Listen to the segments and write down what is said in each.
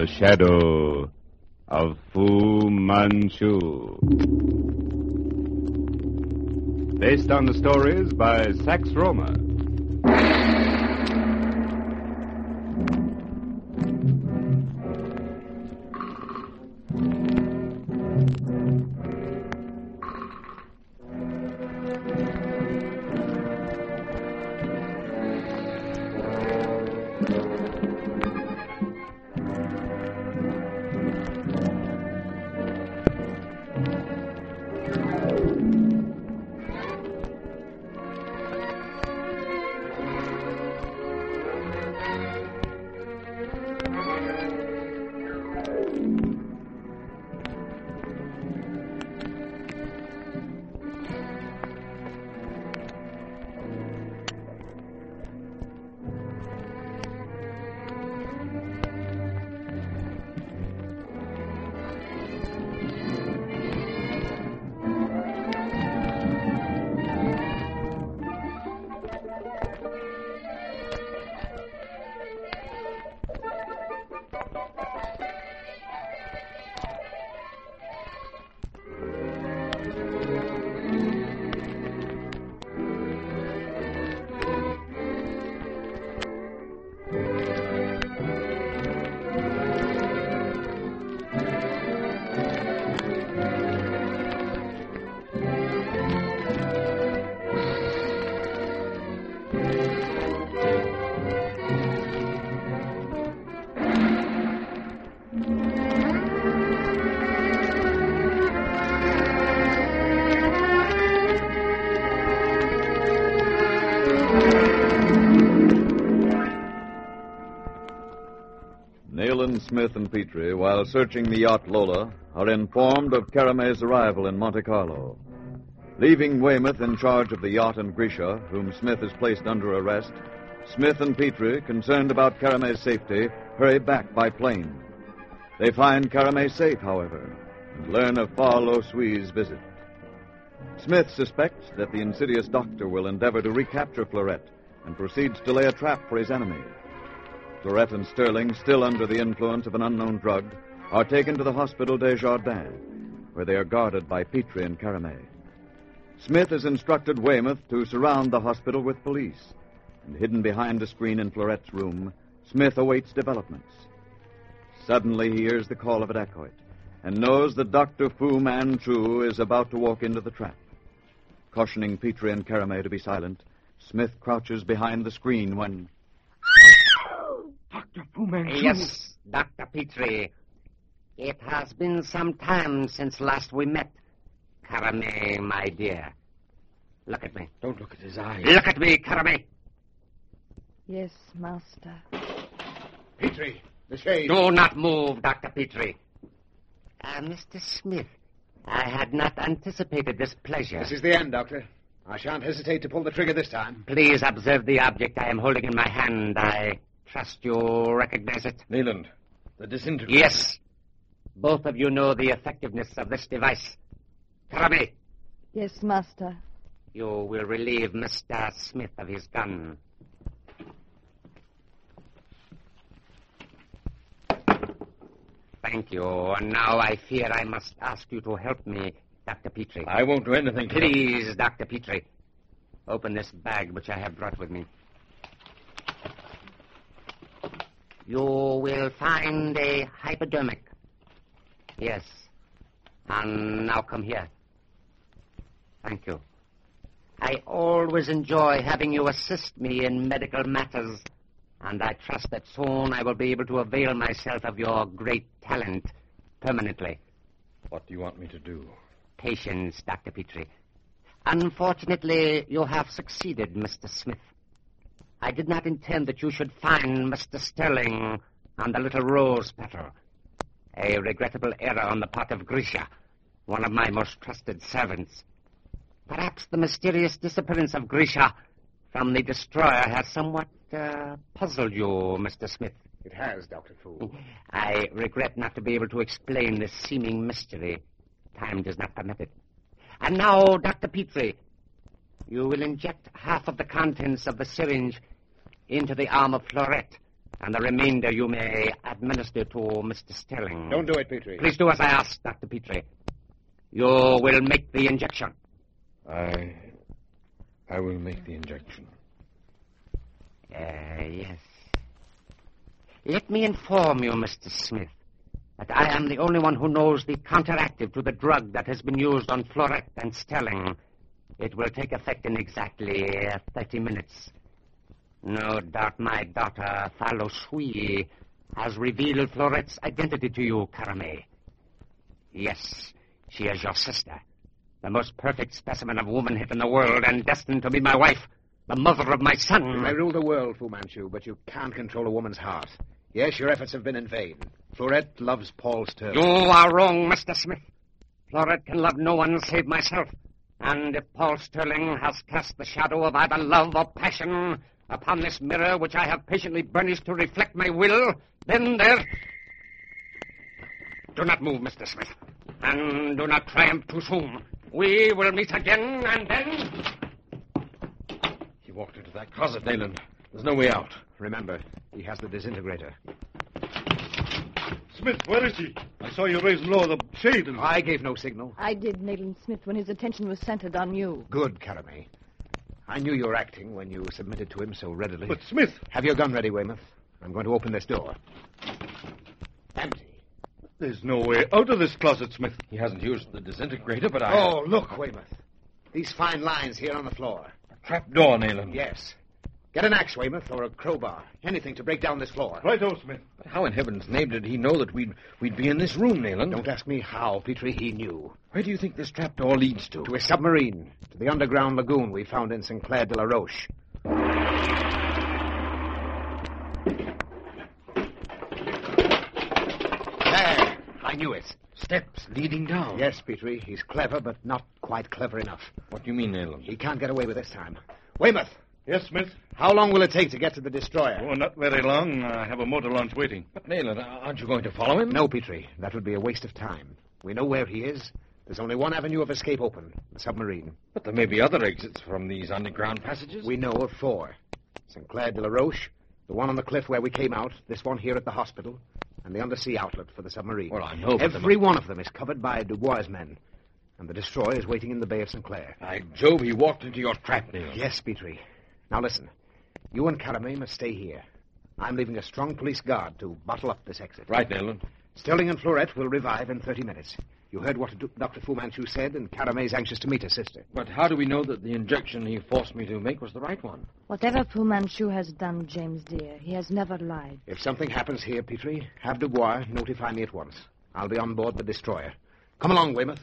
the shadow of Fu Manchu. Based on the stories by Sax Roma. Nayland, Smith, and Petrie, while searching the yacht Lola, are informed of Caramay's arrival in Monte Carlo. Leaving Weymouth in charge of the yacht and Grisha, whom Smith has placed under arrest, Smith and Petrie, concerned about Caramay's safety, hurry back by plane. They find Caramay safe, however, and learn of Farlow Sui's visit. Smith suspects that the insidious doctor will endeavor to recapture Florette and proceeds to lay a trap for his enemy. Florette and Sterling, still under the influence of an unknown drug, are taken to the Hospital des Jardins, where they are guarded by Petrie and Caramay. Smith has instructed Weymouth to surround the hospital with police, and hidden behind a screen in Florette's room, Smith awaits developments. Suddenly he hears the call of a dacoit, and knows that Dr. Fu Manchu is about to walk into the trap. Cautioning Petrie and Caramay to be silent, Smith crouches behind the screen when... Dr. Fu Manchu. Yes, Dr. Petrie. It has been some time since last we met. Caramay, my dear. Look at me. Don't look at his eyes. Look at me, Caramay. Yes, Master. Petrie, the shade. Do not move, Dr. Petrie. Mr. Smith, I had not anticipated this pleasure. This is the end, Doctor. I shan't hesitate to pull the trigger this time. Please observe the object I am holding in my hand. I trust you recognize it. Nayland, the disintegrator. Yes. Both of you know the effectiveness of this device. Caramay. Yes, Master. You will relieve Mr. Smith of his gun. Thank you. And now I fear I must ask you to help me, Dr. Petrie. I won't do anything. Please, Dr. Petrie. Open this bag which I have brought with me. You will find a hypodermic. Yes. And now come here. Thank you. I always enjoy having you assist me in medical matters, and I trust that soon I will be able to avail myself of your great talent permanently. What do you want me to do? Patience, Dr. Petrie. Unfortunately, you have succeeded, Mr. Smith. I did not intend that you should find Mr. Sterling and the little rose petal. A regrettable error on the part of Grisha, one of my most trusted servants. Perhaps the mysterious disappearance of Grisha from the destroyer has somewhat puzzled you, Mr. Smith. It has, Dr. Fu. I regret not to be able to explain this seeming mystery. Time does not permit it. And now, Dr. Petrie, you will inject half of the contents of the syringe into the arm of Florette and the remainder you may administer to Mr. Sterling. Don't do it, Petrie. Please do as I ask, Dr. Petrie. You will make the injection. I will make the injection. Yes. Let me inform you, Mr. Smith, that I am the only one who knows the counteractive to the drug that has been used on Florette and Sterling. It will take effect in exactly 30 minutes. No doubt my daughter, Falo Shui, has revealed Florette's identity to you, Carame. Yes, she is your sister, the most perfect specimen of womanhood in the world, and destined to be my wife, the mother of my son. You may rule the world, Fu Manchu, but you can't control a woman's heart. Yes, your efforts have been in vain. Florette loves Paul Sterling. You are wrong, Mr. Smith. Florette can love no one save myself. And if Paul Sterling has cast the shadow of either love or passion upon this mirror which I have patiently burnished to reflect my will, then there... Do not move, Mr. Smith. And do not triumph too soon. We will meet again, and then... He walked into that closet, Nayland. There's no way out. Remember, he has the disintegrator. Smith, where is he? I saw you raise low the shade and... I gave no signal. I did, Nayland Smith, when his attention was centered on you. Good, Carame. I knew you were acting when you submitted to him so readily. But, Smith... Have your gun ready, Weymouth. I'm going to open this door. Empty. There's no way out of this closet, Smith. He hasn't used the disintegrator, but Oh, look, Weymouth. These fine lines here on the floor. Trap door, Nayland. Yes. Get an axe, Weymouth, or a crowbar. Anything to break down this floor. Righto, Smith. But how in heaven's name did he know that we'd be in this room, Nayland? Don't ask me how, Petrie. He knew. Where do you think this trap door leads to? To a submarine. To the underground lagoon we found in Sinclair de la Roche. There. I knew it. Steps leading down. Yes, Petrie. He's clever, but not quite clever enough. What do you mean, Nayland? He can't get away with this time. Weymouth, Yes, Smith? how long will it take to get to the destroyer? Oh, not very long. I have a motor launch waiting. But, Nayland, aren't you going to follow him? No, Petrie. That would be a waste of time. We know where he is. There's only one avenue of escape open, the submarine. But there may be other exits from these underground passages. We know of 4. Sinclair de la Roche, the one on the cliff where we came out, this one here at the hospital, and the undersea outlet for the submarine. Well, I know, but Every one of them is covered by Dubois' men, and the destroyer is waiting in the Bay of Sinclair. By Jove, he walked into your trap, Nayland. Yes, Petrie. Now listen. You and Carame must stay here. I'm leaving a strong police guard to bottle up this exit. Right, Nayland. Sterling and Florette will revive in 30 minutes. You heard what Dr. Fu Manchu said, and Carame's anxious to meet her sister. But how do we know that the injection he forced me to make was the right one? Whatever Fu Manchu has done, James dear, he has never lied. If something happens here, Petrie, have Dubois notify me at once. I'll be on board the destroyer. Come along, Weymouth.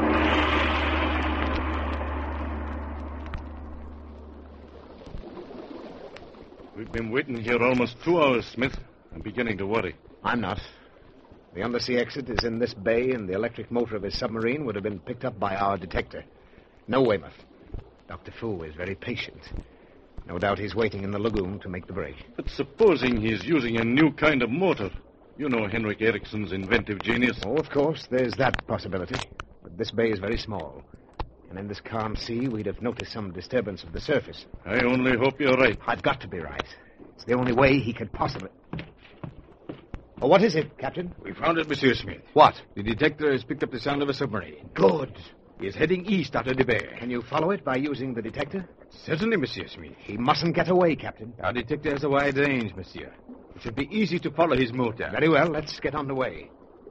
We've been waiting here almost 2 hours, Smith. I'm beginning to worry. I'm not. The undersea exit is in this bay, and the electric motor of his submarine would have been picked up by our detector. No, Weymouth. Dr. Fu is very patient. No doubt he's waiting in the lagoon to make the break. But supposing he's using a new kind of motor. You know Henrik Eriksson's inventive genius. Oh, of course, there's that possibility. But this bay is very small. And in this calm sea, we'd have noticed some disturbance of the surface. I only hope you're right. I've got to be right. It's the only way he could possibly... Oh, what is it, Captain? We found it, Monsieur Smith. What? The detector has picked up the sound of a submarine. Good. He is heading east out of the bay. Can you follow it by using the detector? Certainly, Monsieur Smith. He mustn't get away, Captain. Our detector has a wide range, Monsieur. It should be easy to follow his motor. Very well, let's get on the way.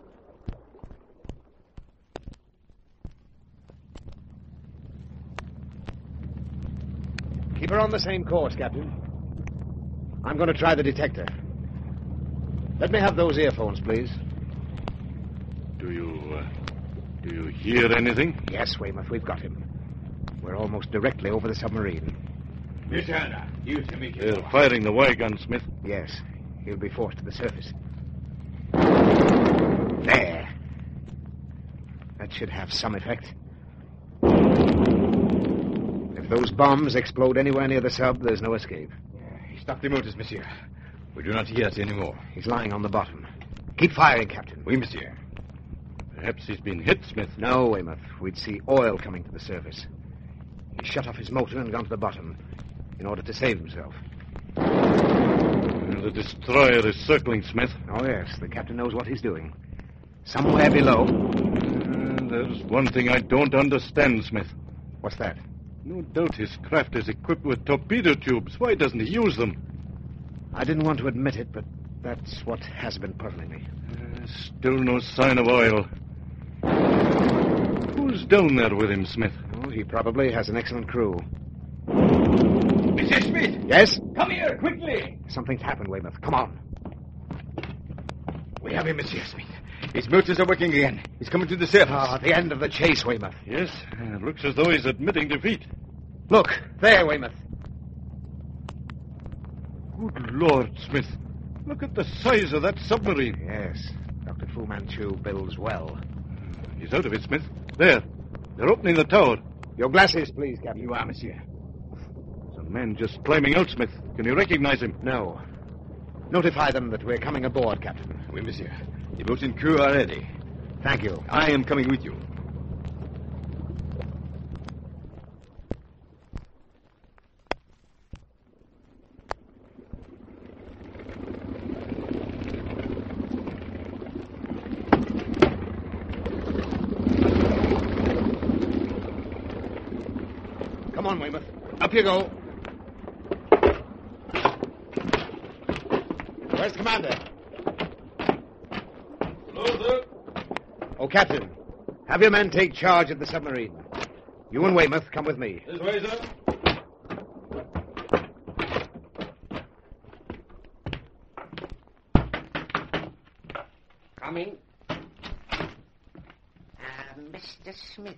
Keep her on the same course, Captain. I'm going to try the detector. Let me have those earphones, please. Do you hear anything? Yes, Weymouth, we've got him. We're almost directly over the submarine. They're firing the Y gun, Smith. Yes, he'll be forced to the surface. There. That should have some effect. If those bombs explode anywhere near the sub, there's no escape. He stopped the motors, Monsieur. We do not hear it anymore. He's lying on the bottom. Keep firing, Captain. Oui, Monsieur. Perhaps he's been hit, Smith. No, Weymouth. We'd see oil coming to the surface. He shut off his motor and gone to the bottom in order to save himself. The The destroyer is circling, Smith. Oh, yes. The captain knows what he's doing. Somewhere below. There's one thing I don't understand, Smith. What's that? No doubt his craft is equipped with torpedo tubes. Why doesn't he use them? I didn't want to admit it, but that's what has been puzzling me. Still no sign of oil. Who's down there with him, Smith? Oh, he probably has an excellent crew. Mr. Smith! Yes? Come here, quickly! Something's happened, Weymouth. Come on. We have him, Monsieur Smith. His motors are working again. He's coming to the surface. Ah, the end of the chase, Weymouth. Yes, it looks as though he's admitting defeat. Look, there, Weymouth. Good Lord, Smith. Look at the size of that submarine. Yes, Dr. Fu Manchu builds well. He's out of it, Smith. There. They're opening the tower. Your glasses, please, Captain. You are, Monsieur. There's a man just climbing out, Smith. Can you recognize him? No. Notify them that we're coming aboard, Captain. Oui, Monsieur. The boat and crew are ready. Thank you. I am coming with you. Come on, Weymouth. Up you go. Where's the commander? Hello, sir. Oh, Captain, have your men take charge of the submarine. You and Weymouth come with me. This way, sir. Coming. Mr. Smith,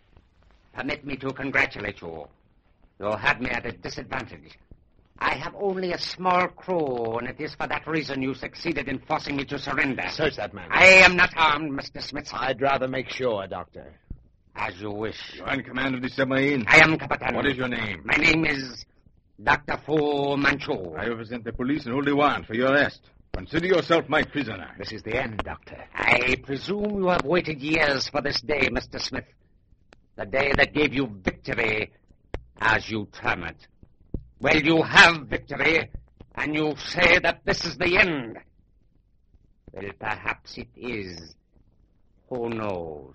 permit me to congratulate you. You had me at a disadvantage. I have only a small crew, and it is for that reason you succeeded in forcing me to surrender. Search that man. I am not armed, Mr. Smith. I'd rather make sure, Doctor. As you wish. You are in command of the submarine. I am Captain. What is your name? My name is Dr. Fu Manchu. I represent the police and hold a warrant for your arrest. Consider yourself my prisoner. This is the end, Doctor. I presume you have waited years for this day, Mr. Smith. The day that gave you victory, as you term it. Well, you have victory, and you say that this is the end. Well, perhaps it is. Who knows?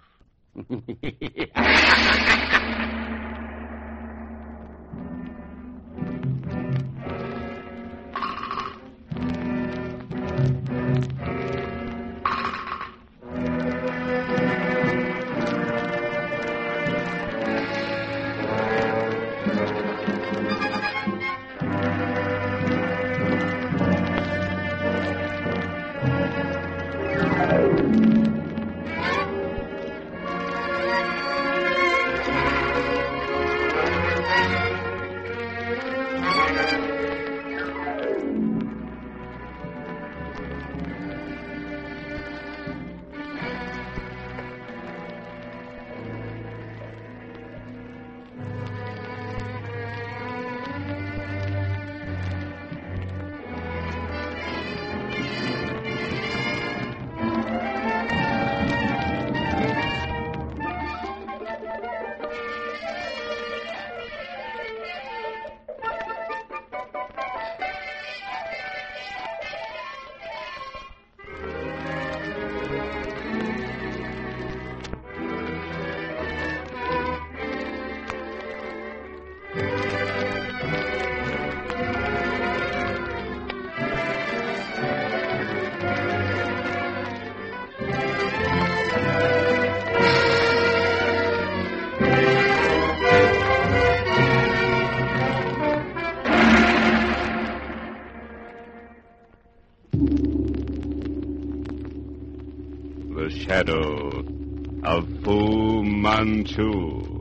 The Shadow of Fu Manchu.